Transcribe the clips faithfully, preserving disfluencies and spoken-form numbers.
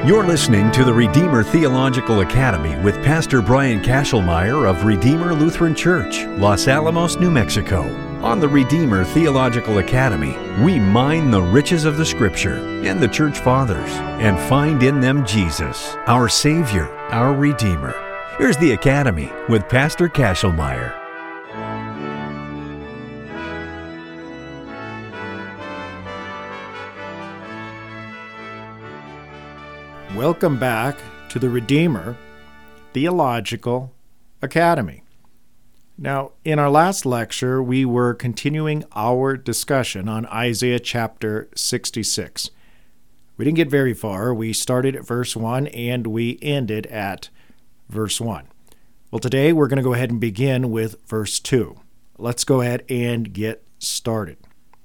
You're listening to the Redeemer Theological Academy with Pastor Brian Kashelmeyer of Redeemer Lutheran Church, Los Alamos, New Mexico. On the Redeemer Theological Academy, we mine the riches of the Scripture and the Church Fathers and find in them Jesus, our Savior, our Redeemer. Here's the Academy with Pastor Kashelmeyer. Welcome back to the Redeemer Theological Academy. Now, in our last lecture, we were continuing our discussion on Isaiah chapter sixty-six. We didn't get very far. We started at verse one and we ended at verse one. Well, today we're going to go ahead and begin with verse two. Let's go ahead and get started.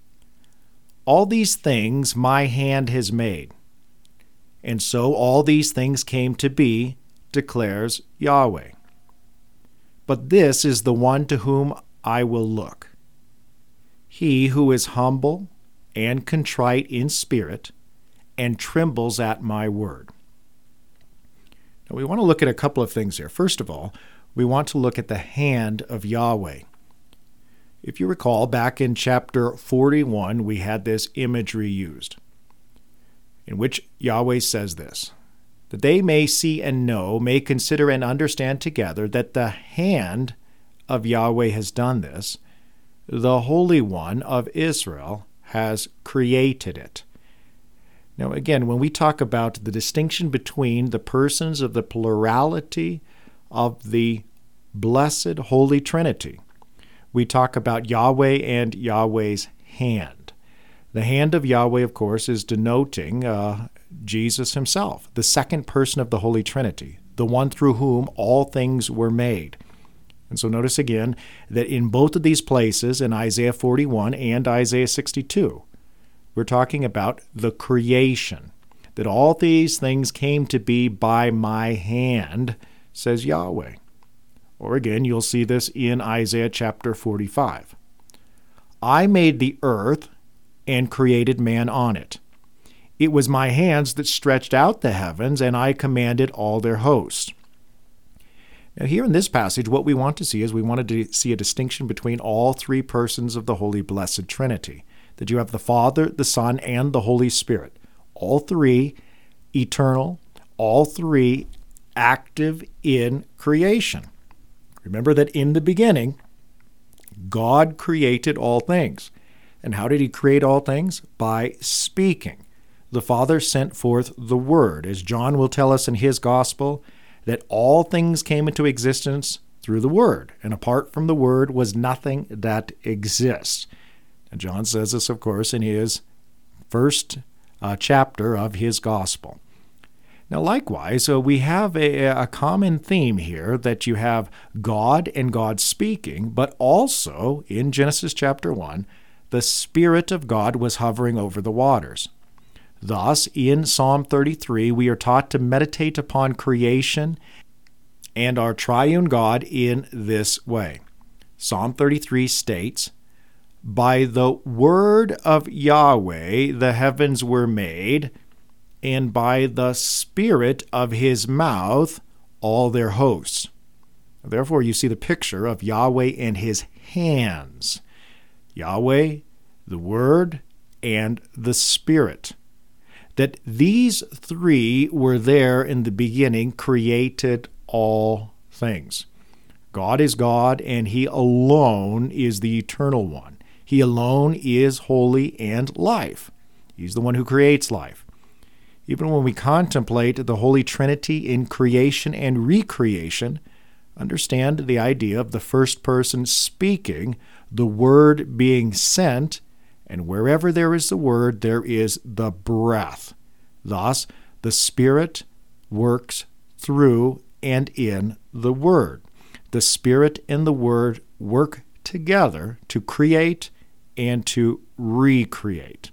All these things my hand has made. And so all these things came to be, declares Yahweh. But this is the one to whom I will look. He who is humble and contrite in spirit and trembles at my word. Now we want to look at a couple of things here. First of all, we want to look at the hand of Yahweh. If you recall, back in chapter forty-one, we had this imagery used, in which Yahweh says this, that they may see and know, may consider and understand together that the hand of Yahweh has done this, the Holy One of Israel has created it. Now again, when we talk about the distinction between the persons of the plurality of the blessed Holy Trinity, we talk about Yahweh and Yahweh's hand. The hand of Yahweh, of course, is denoting uh, Jesus himself, the second person of the Holy Trinity, the one through whom all things were made. And so notice again that in both of these places, in Isaiah forty-one and Isaiah sixty-two, we're talking about the creation, that all these things came to be by my hand, says Yahweh. Or again, you'll see this in Isaiah chapter forty-five. I made the earth and created man on it. It was my hands that stretched out the heavens, and I commanded all their hosts. Now here in this passage, what we want to see is we wanted to see a distinction between all three persons of the Holy Blessed Trinity, that you have the Father, the Son, and the Holy Spirit. All three eternal, all three active in creation. Remember that in the beginning, God created all things. And how did he create all things? By speaking. The Father sent forth the Word, as John will tell us in his Gospel, that all things came into existence through the Word, and apart from the Word was nothing that exists. And John says this, of course, in his first uh, chapter of his Gospel. Now, likewise, uh, we have a, a common theme here, that you have God and God speaking, but also in Genesis chapter one, the Spirit of God was hovering over the waters. Thus, in Psalm thirty-three, we are taught to meditate upon creation and our triune God in this way. Psalm thirty-three states, by the word of Yahweh the heavens were made, and by the Spirit of his mouth all their hosts. Therefore, you see the picture of Yahweh and his hands. Yahweh, the Word, and the Spirit. That these three were there in the beginning, created all things. God is God, and he alone is the eternal one. He alone is holy and life. He's the one who creates life. Even when we contemplate the Holy Trinity in creation and recreation, understand the idea of the first person speaking, the Word being sent, and wherever there is the Word, there is the breath. Thus, the Spirit works through and in the Word. The Spirit and the Word work together to create and to recreate.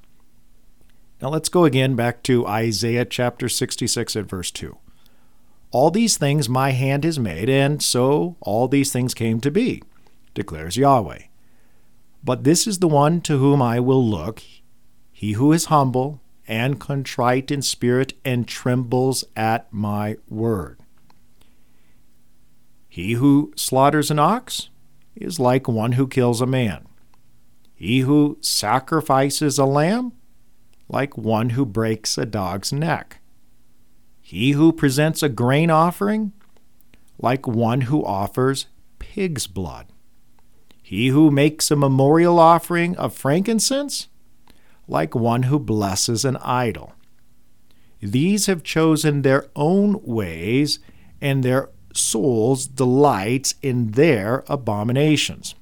Now let's go again back to Isaiah chapter sixty-six at verse two. All these things my hand has made, and so all these things came to be, declares Yahweh. But this is the one to whom I will look, he who is humble and contrite in spirit and trembles at my word. He who slaughters an ox is like one who kills a man. He who sacrifices a lamb, like one who breaks a dog's neck. He who presents a grain offering, like one who offers pig's blood. He who makes a memorial offering of frankincense, like one who blesses an idol. These have chosen their own ways, and their souls delights in their abominations.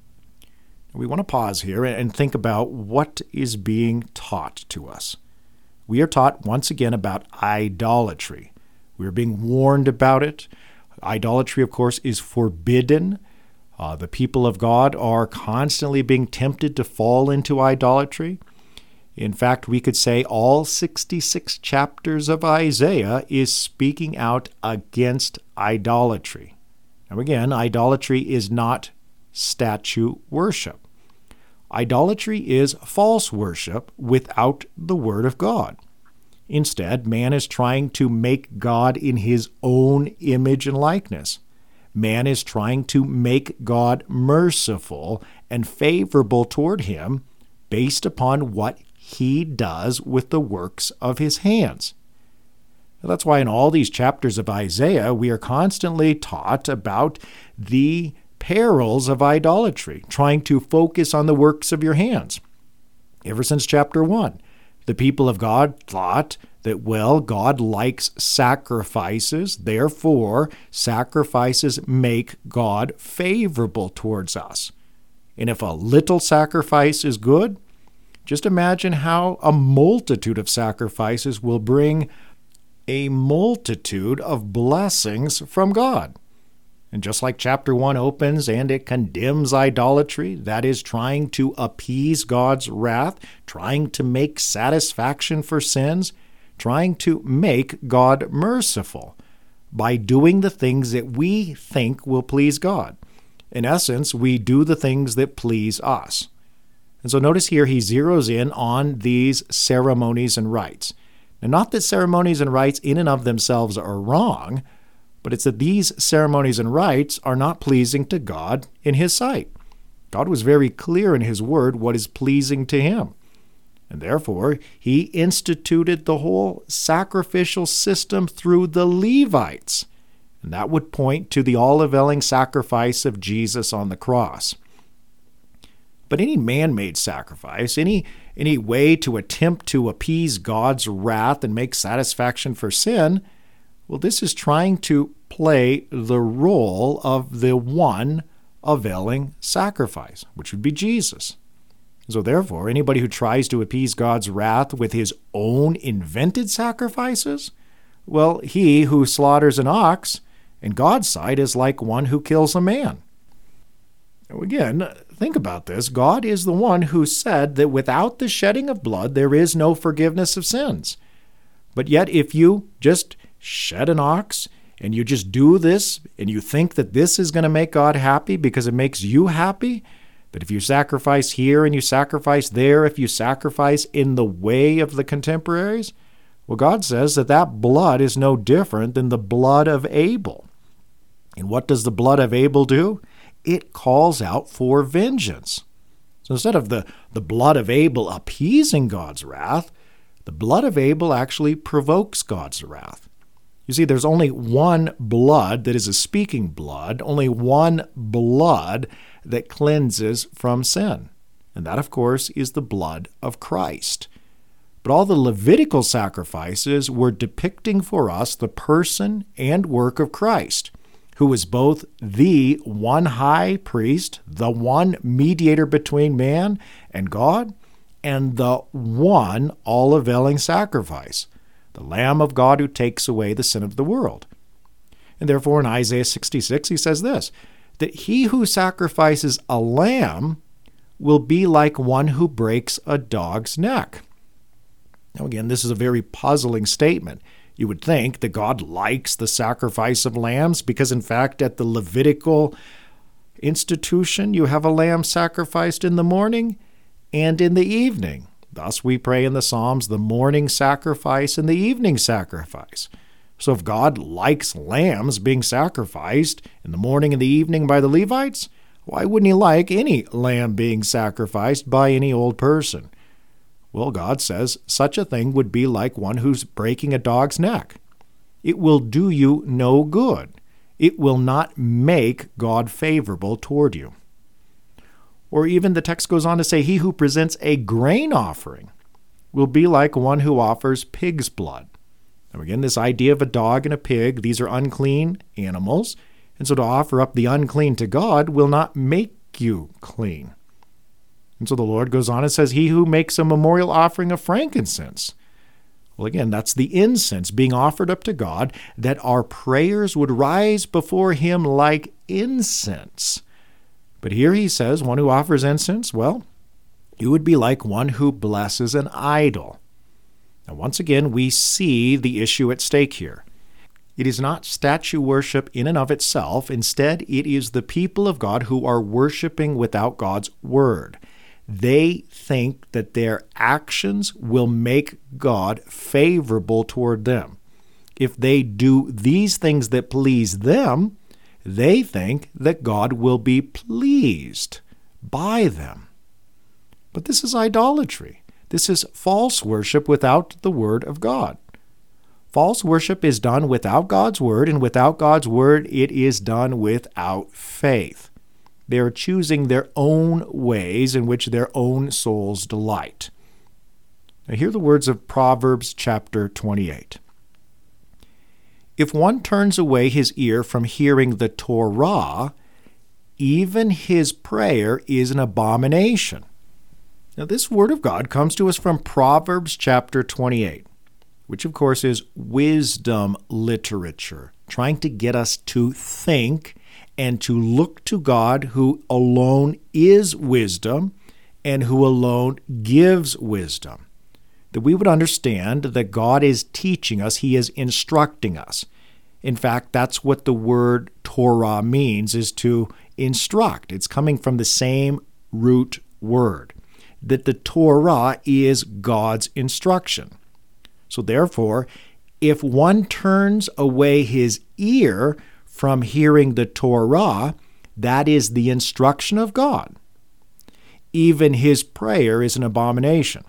We want to pause here and think about what is being taught to us. We are taught once again about idolatry. We are being warned about it. Idolatry, of course, is forbidden. Uh, the people of God are constantly being tempted to fall into idolatry. In fact, we could say all sixty-six chapters of Isaiah is speaking out against idolatry. Now again, idolatry is not statue worship. Idolatry is false worship without the Word of God. Instead, man is trying to make God in his own image and likeness. Man is trying to make God merciful and favorable toward him based upon what he does with the works of his hands. That's why in all these chapters of Isaiah, we are constantly taught about the perils of idolatry, trying to focus on the works of your hands. Ever since chapter one, the people of God thought that, well, God likes sacrifices, therefore sacrifices make God favorable towards us. And if a little sacrifice is good, just imagine how a multitude of sacrifices will bring a multitude of blessings from God. And just like chapter one opens and it condemns idolatry, that is trying to appease God's wrath, trying to make satisfaction for sins, trying to make God merciful by doing the things that we think will please God. In essence, we do the things that please us. And so notice here he zeroes in on these ceremonies and rites. Now, not that ceremonies and rites in and of themselves are wrong, but it's that these ceremonies and rites are not pleasing to God in his sight. God was very clear in his word what is pleasing to him. And therefore, he instituted the whole sacrificial system through the Levites. And that would point to the all-availing sacrifice of Jesus on the cross. But any man-made sacrifice, any, any way to attempt to appease God's wrath and make satisfaction for sin, well, this is trying to play the role of the one availing sacrifice, which would be Jesus. So therefore, anybody who tries to appease God's wrath with his own invented sacrifices, well, he who slaughters an ox in God's sight is like one who kills a man. Now again, think about this. God is the one who said that without the shedding of blood, there is no forgiveness of sins. But yet, if you just shed an ox and you just do this and you think that this is going to make God happy because it makes you happy, but if you sacrifice here and you sacrifice there, if you sacrifice in the way of the contemporaries, well, God says that that blood is no different than the blood of Abel. And what does the blood of Abel do? It calls out for vengeance. So instead of the, the blood of Abel appeasing God's wrath, the blood of Abel actually provokes God's wrath. You see, there's only one blood that is a speaking blood, only one blood that cleanses from sin. And that, of course, is the blood of Christ. But all the Levitical sacrifices were depicting for us the person and work of Christ, who is both the one high priest, the one mediator between man and God, and the one all-availing sacrifice, the Lamb of God who takes away the sin of the world. And therefore in Isaiah sixty-six he says this, that he who sacrifices a lamb will be like one who breaks a dog's neck. Now again, this is a very puzzling statement. You would think that God likes the sacrifice of lambs because in fact at the Levitical institution you have a lamb sacrificed in the morning and in the evening. Thus we pray in the Psalms the morning sacrifice and the evening sacrifice. So if God likes lambs being sacrificed in the morning and the evening by the Levites, why wouldn't he like any lamb being sacrificed by any old person? Well, God says such a thing would be like one who's breaking a dog's neck. It will do you no good. It will not make God favorable toward you. Or even the text goes on to say, he who presents a grain offering will be like one who offers pig's blood. Now again, this idea of a dog and a pig, these are unclean animals, and so to offer up the unclean to God will not make you clean. And so the Lord goes on and says, he who makes a memorial offering of frankincense. Well, again, that's the incense being offered up to God, that our prayers would rise before him like incense. But here he says, one who offers incense, well, you would be like one who blesses an idol. Now, once again, we see the issue at stake here. It is not statue worship in and of itself. Instead, it is the people of God who are worshiping without God's word. They think that their actions will make God favorable toward them. If they do these things that please them, they think that God will be pleased by them. But this is idolatry. This is false worship without the word of God. False worship is done without God's word, and without God's word, it is done without faith. They are choosing their own ways in which their own souls delight. Now hear the words of Proverbs chapter twenty-eight. If one turns away his ear from hearing the Torah, even his prayer is an abomination. Now this word of God comes to us from Proverbs chapter twenty-eight, which of course is wisdom literature, trying to get us to think and to look to God, who alone is wisdom and who alone gives wisdom. That we would understand that God is teaching us, he is instructing us. In fact, that's what the word Torah means, is to instruct. It's coming from the same root word, that the Torah is God's instruction. So therefore, if one turns away his ear from hearing the Torah, that is the instruction of God, even his prayer is an abomination.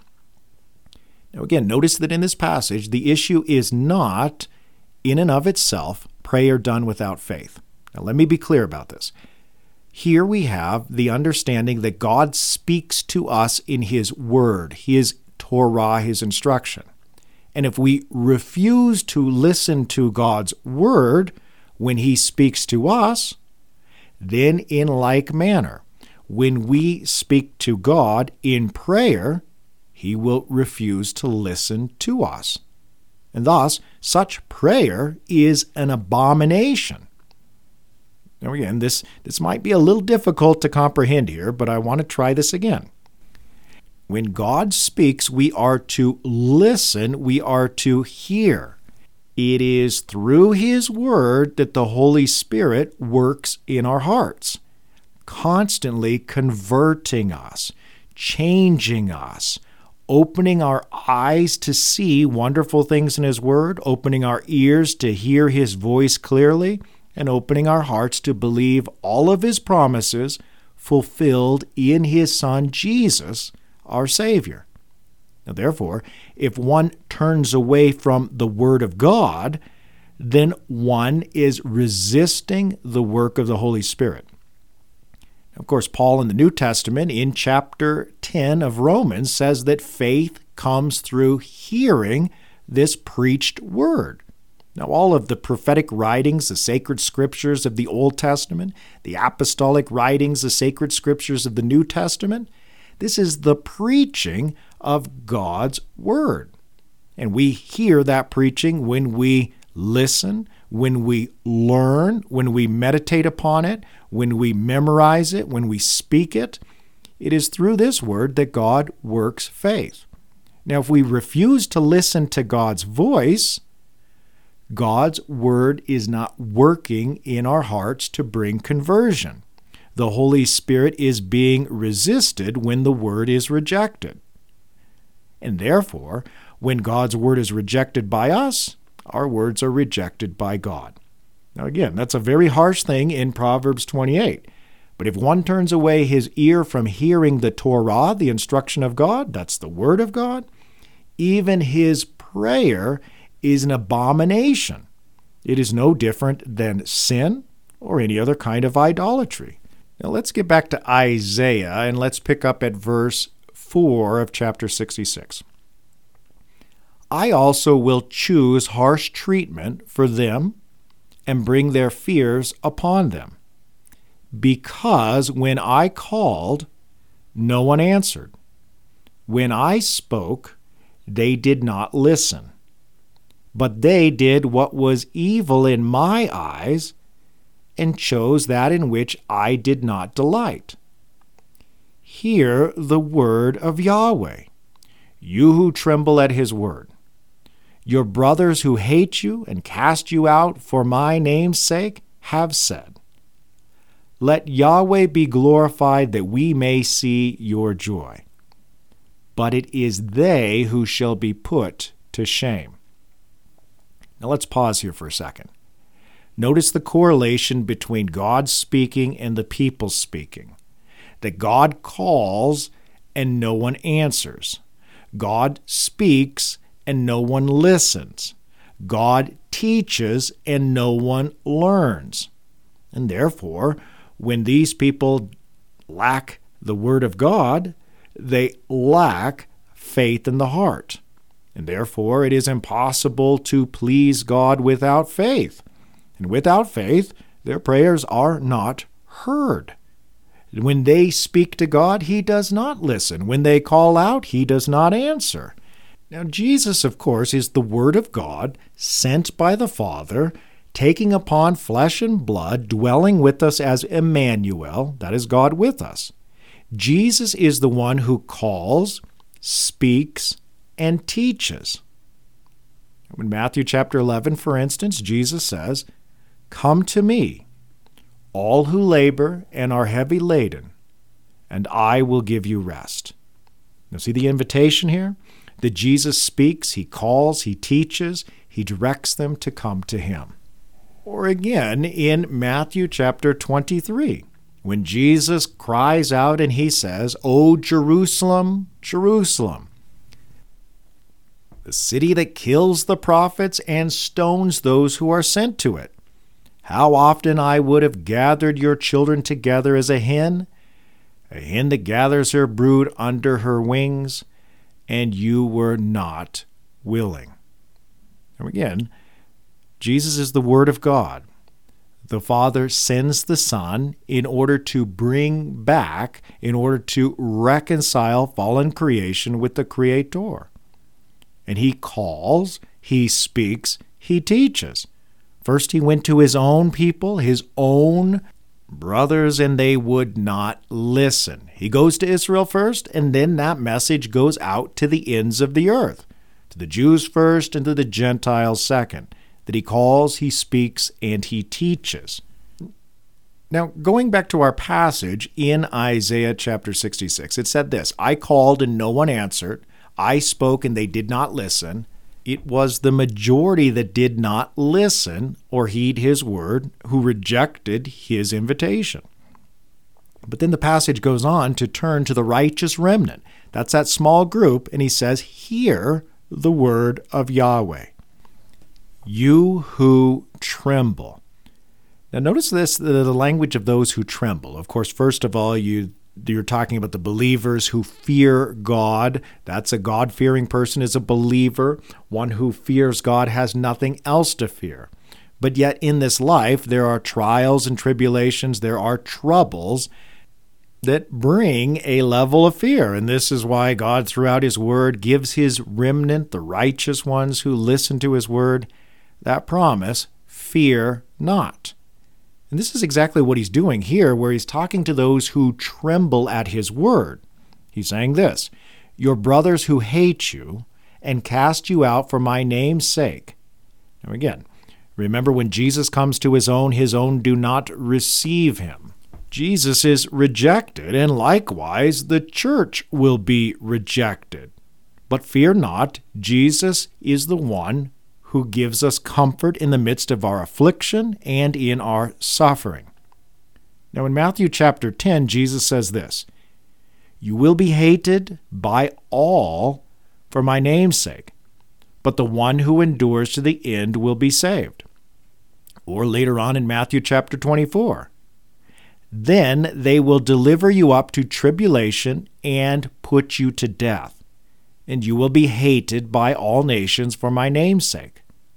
Now again, notice that in this passage, the issue is not, in and of itself, prayer done without faith. Now let me be clear about this. Here we have the understanding that God speaks to us in his word, his Torah, his instruction. And if we refuse to listen to God's word when he speaks to us, then in like manner, when we speak to God in prayer, he will refuse to listen to us. And thus, such prayer is an abomination. Now again, this, this might be a little difficult to comprehend here, but I want to try this again. When God speaks, we are to listen, we are to hear. It is through his word that the Holy Spirit works in our hearts, constantly converting us, changing us, opening our eyes to see wonderful things in his word, opening our ears to hear his voice clearly, and opening our hearts to believe all of his promises fulfilled in his Son Jesus, our Savior. Now, therefore, if one turns away from the Word of God, then one is resisting the work of the Holy Spirit. Of course, Paul in the New Testament, in chapter ten of Romans, says that faith comes through hearing this preached Word. Now, all of the prophetic writings, the sacred scriptures of the Old Testament, the apostolic writings, the sacred scriptures of the New Testament, this is the preaching of God's Word. And we hear that preaching when we listen, when we learn, when we meditate upon it, when we memorize it, when we speak it. It is through this Word that God works faith. Now, if we refuse to listen to God's voice, God's Word is not working in our hearts to bring conversion. The Holy Spirit is being resisted when the Word is rejected. And therefore, when God's word is rejected by us, our words are rejected by God. Now again, that's a very harsh thing in Proverbs twenty-eight. But if one turns away his ear from hearing the Torah, the instruction of God, that's the word of God, even his prayer is an abomination. It is no different than sin or any other kind of idolatry. Now let's get back to Isaiah and let's pick up at verse four of chapter sixty-six. I also will choose harsh treatment for them and bring their fears upon them, because when I called, no one answered. When I spoke, they did not listen. But they did what was evil in my eyes and chose that in which I did not delight. Hear the word of Yahweh, you who tremble at his word. Your brothers who hate you and cast you out for my name's sake have said, let Yahweh be glorified that we may see your joy. But it is they who shall be put to shame. Now let's pause here for a second. Notice the correlation between God speaking and the people speaking. That God calls and no one answers. God speaks and no one listens. God teaches and no one learns. And therefore, when these people lack the word of God, they lack faith in the heart. And therefore, it is impossible to please God without faith. And without faith, their prayers are not heard. When they speak to God, he does not listen. When they call out, he does not answer. Now, Jesus, of course, is the Word of God, sent by the Father, taking upon flesh and blood, dwelling with us as Emmanuel, that is God with us. Jesus is the one who calls, speaks, and teaches. In Matthew chapter eleven, for instance, Jesus says, come to me, all who labor and are heavy laden, and I will give you rest. Now see the invitation here? That Jesus speaks, he calls, he teaches, he directs them to come to him. Or again, in Matthew chapter twenty-three, when Jesus cries out and he says, O Jerusalem, Jerusalem, the city that kills the prophets and stones those who are sent to it. How often I would have gathered your children together as a hen, a hen that gathers her brood under her wings, and you were not willing. And again, Jesus is the Word of God. The Father sends the Son in order to bring back, in order to reconcile fallen creation with the Creator. And he calls, he speaks, he teaches. First he went to his own people, his own brothers, and they would not listen. He goes to Israel first, and then that message goes out to the ends of the earth, to the Jews first and to the Gentiles second, that he calls, he speaks, and he teaches. Now, going back to our passage in Isaiah chapter sixty-six, it said this, I called and no one answered. I spoke and they did not listen. It was the majority that did not listen or heed his word, who rejected his invitation. But then the passage goes on to turn to the righteous remnant. That's that small group, and he says, hear the word of Yahweh. You who tremble. Now notice this, the language of those who tremble. Of course, first of all, you You're talking about the believers who fear God. That's a God-fearing person is a believer. One who fears God has nothing else to fear. But yet in this life, there are trials and tribulations. There are troubles that bring a level of fear. And this is why God, throughout his word, gives his remnant, the righteous ones who listen to his word, that promise, fear not. And this is exactly what he's doing here, where he's talking to those who tremble at his word. He's saying this, your brothers who hate you and cast you out for my name's sake. Now again, remember when Jesus comes to his own, his own do not receive him. Jesus is rejected, and likewise the church will be rejected But fear not, Jesus is the one who gives us comfort in the midst of our affliction and in our suffering. Now in Matthew chapter ten, Jesus says this, "You will be hated by all for my name's sake, but the one who endures to the end will be saved." Or later on in Matthew chapter twenty-four, "Then they will deliver you up to tribulation and put you to death, and you will be hated by all nations for my name's sake."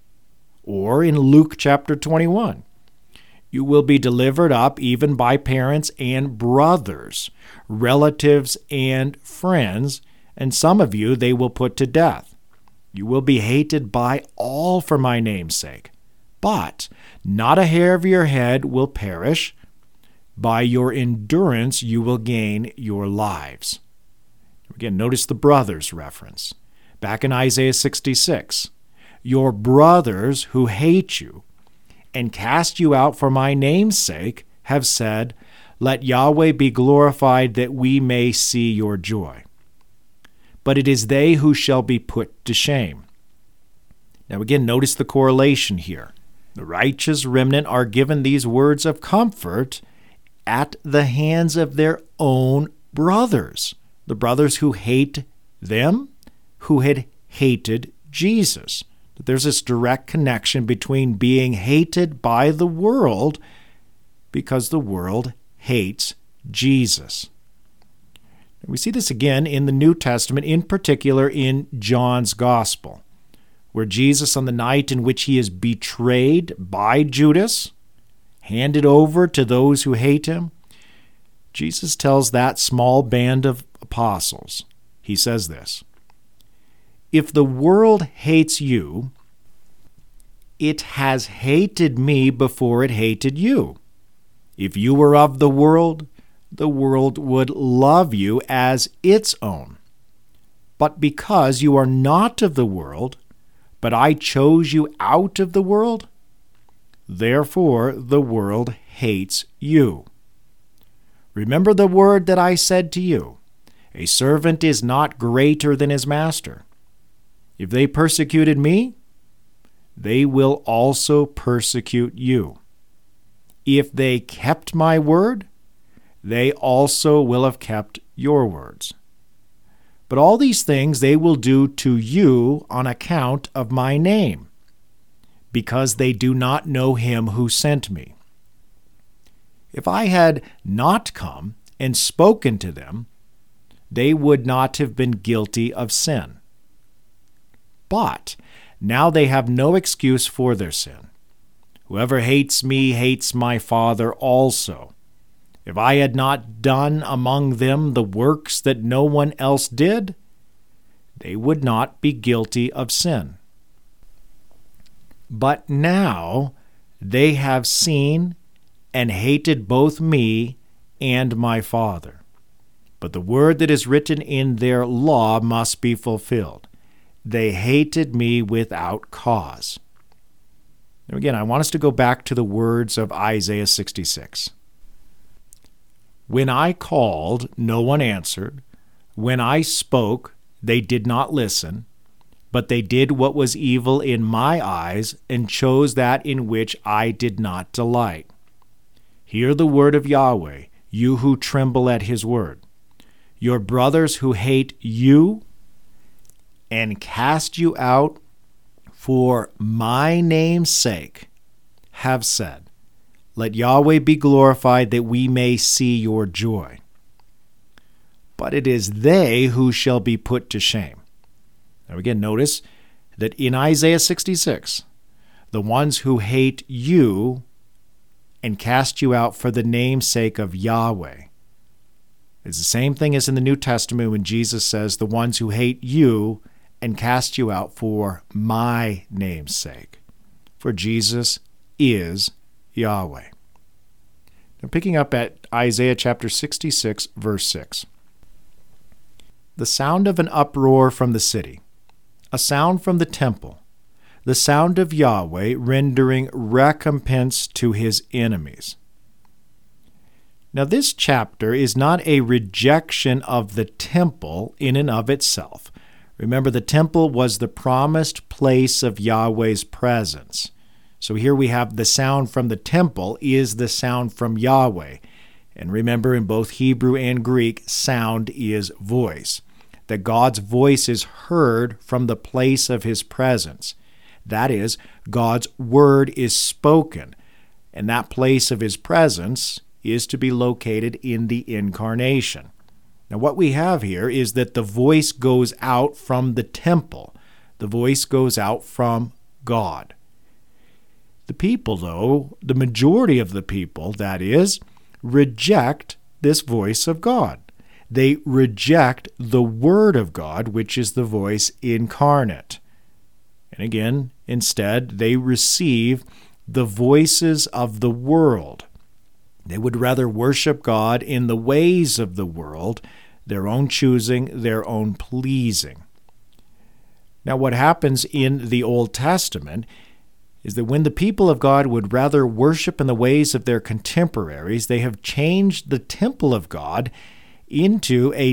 Or in Luke chapter twenty-one, "You will be delivered up even by parents and brothers, relatives and friends, and some of you they will put to death. You will be hated by all for my name's sake, but not a hair of your head will perish. By your endurance you will gain your lives." Again, notice the brothers reference. Back in Isaiah sixty-six, "Your brothers who hate you and cast you out for my name's sake have said, 'Let Yahweh be glorified that we may see your joy.' But it is they who shall be put to shame." Now again, notice the correlation here. The righteous remnant are given these words of comfort at the hands of their own brothers, the brothers who hate them, who had hated Jesus. There's this direct connection between being hated by the world because the world hates Jesus. We see this again in the New Testament, in particular in John's Gospel, where Jesus, on the night in which he is betrayed by Judas, handed over to those who hate him, Jesus tells that small band of apostles, he says this, "If the world hates you, it has hated me before it hated you. If you were of the world, the world would love you as its own. But because you are not of the world, but I chose you out of the world, therefore the world hates you. Remember the word that I said to you, a servant is not greater than his master. If they persecuted me, they will also persecute you. If they kept my word, they also will have kept your words. But all these things they will do to you on account of my name, because they do not know him who sent me. If I had not come and spoken to them, they would not have been guilty of sin. But now they have no excuse for their sin. Whoever hates me hates my Father also. If I had not done among them the works that no one else did, they would not be guilty of sin. But now they have seen and hated both me and my Father. But the word that is written in their law must be fulfilled. They hated me without cause." Now again, I want us to go back to the words of Isaiah sixty-six. "When I called, no one answered. When I spoke, they did not listen. But they did what was evil in my eyes and chose that in which I did not delight. Hear the word of Yahweh, you who tremble at his word. Your brothers who hate you and cast you out for my name's sake have said, 'Let Yahweh be glorified that we may see your joy.' But it is they who shall be put to shame." Now again, notice that in Isaiah sixty-six, the ones who hate you and cast you out for the name's sake of Yahweh. It's the same thing as in the New Testament when Jesus says, "The ones who hate you and cast you out for my name's sake." For Jesus is Yahweh. Now picking up at Isaiah chapter sixty-six, verse six. "The sound of an uproar from the city, a sound from the temple, the sound of Yahweh rendering recompense to his enemies." Now this chapter is not a rejection of the temple in and of itself. Remember, the temple was the promised place of Yahweh's presence. So here we have the sound from the temple is the sound from Yahweh. And remember, in both Hebrew and Greek, sound is voice. That God's voice is heard from the place of his presence. That is, God's word is spoken, and that place of his presence is to be located in the incarnation. Now, what we have here is that the voice goes out from the temple. The voice goes out from God. The people, though, the majority of the people, that is, reject this voice of God. They reject the Word of God, which is the voice incarnate. And again, instead, they receive the voices of the world. They would rather worship God in the ways of the world, their own choosing, their own pleasing. Now, what happens in the Old Testament is that when the people of God would rather worship in the ways of their contemporaries, they have changed the temple of God into a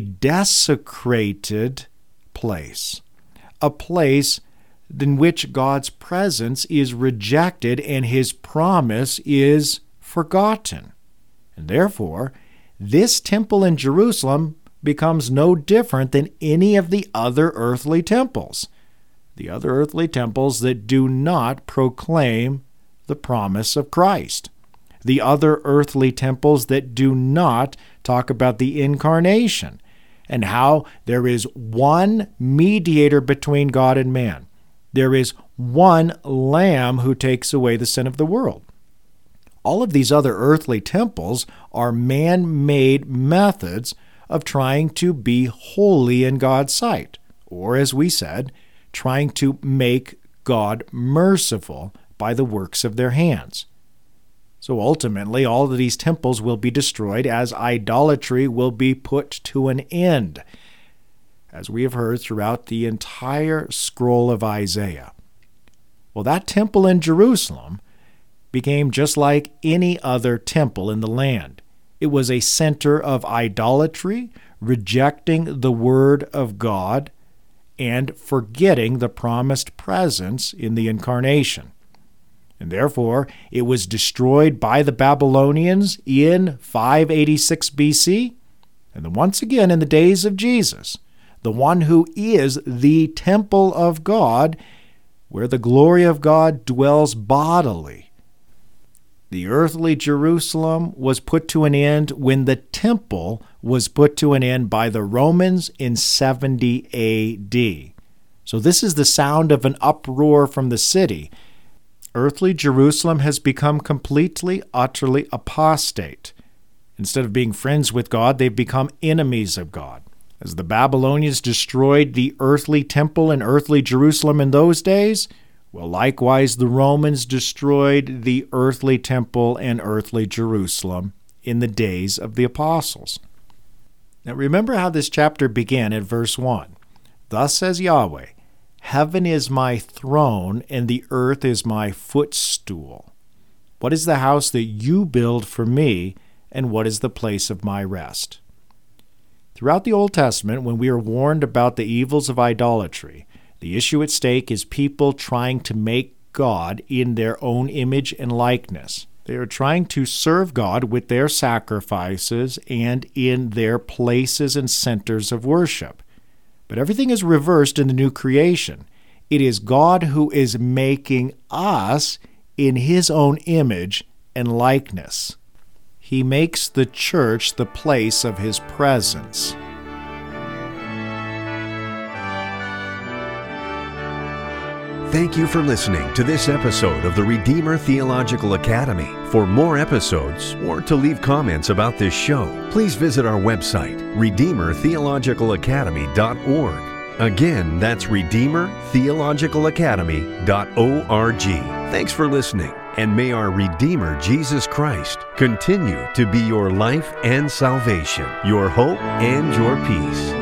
desecrated place, a place in which God's presence is rejected and his promise is forgotten. And therefore, this temple in Jerusalem becomes no different than any of the other earthly temples, the other earthly temples that do not proclaim the promise of Christ, the other earthly temples that do not talk about the incarnation and how there is one mediator between God and man. There is one Lamb who takes away the sin of the world. All of these other earthly temples are man-made methods of trying to be holy in God's sight, or as we said, trying to make God merciful by the works of their hands. So ultimately, all of these temples will be destroyed as idolatry will be put to an end, as we have heard throughout the entire scroll of Isaiah. Well, that temple in Jerusalem became just like any other temple in the land. It was a center of idolatry, rejecting the word of God, and forgetting the promised presence in the incarnation. And therefore, it was destroyed by the Babylonians in five eighty-six B C, and then once again in the days of Jesus, the one who is the temple of God, where the glory of God dwells bodily. The earthly Jerusalem was put to an end when the temple was put to an end by the Romans in seventy A D. So this is the sound of an uproar from the city. Earthly Jerusalem has become completely, utterly apostate. Instead of being friends with God, they've become enemies of God. As the Babylonians destroyed the earthly temple in earthly Jerusalem in those days, well, likewise the Romans destroyed the earthly temple and earthly Jerusalem in the days of the apostles. Now remember how this chapter began at verse one. Thus says Yahweh, heaven is my throne, and the earth is my footstool. What is the house that you build for me, and what is the place of my rest? Throughout the Old Testament, when we are warned about the evils of idolatry, the issue at stake is people trying to make God in their own image and likeness. They are trying to serve God with their sacrifices and in their places and centers of worship. But everything is reversed in the new creation. It is God who is making us in his own image and likeness. He makes the church the place of his presence. Thank you for listening to this episode of the Redeemer Theological Academy. For more episodes or to leave comments about this show, please visit our website, redeemer theological academy dot org. Again, that's redeemer theological academy dot org. Thanks for listening, and may our Redeemer Jesus Christ continue to be your life and salvation, your hope and your peace.